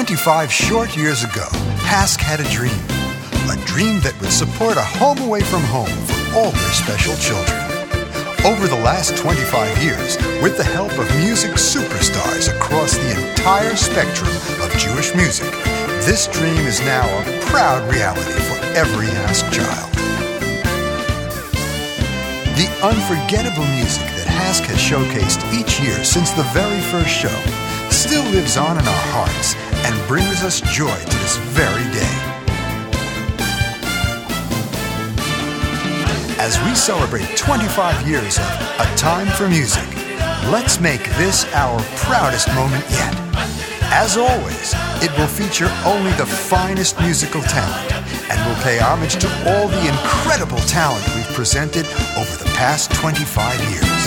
25 short years ago, HASC had a dream that would support a home away from home for all their special children. Over the last 25 years, with the help of music superstars across the entire spectrum of Jewish music, this dream is now a proud reality for every HASC child. The unforgettable music that HASC has showcased each year since the very first show still lives on in our hearts and brings us joy to this very day. As we celebrate 25 years of A Time for Music, let's make this our proudest moment yet. As always, it will feature only the finest musical talent and will pay homage to all the incredible talent we've presented over the past 25 years.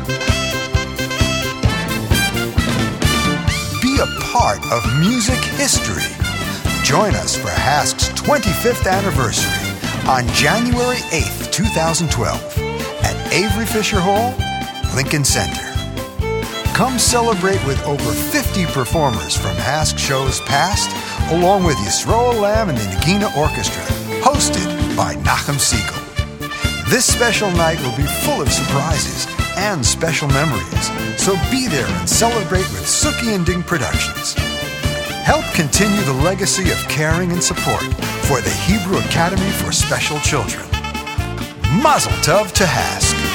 Be a part of music history. Join us for HASC's 25th anniversary on January 8th, 2012 at Avery Fisher Hall, Lincoln Center. Come celebrate with over 50 performers from HASC shows past, along with Yisroel Lamb and the Nagina Orchestra, hosted by Nachum Siegel. This special night will be full of surprises and special memories, so be there and celebrate with Suki and Ding Productions. Help continue the legacy of caring and support for the Hebrew Academy for Special Children. Mazel Tov to HASC.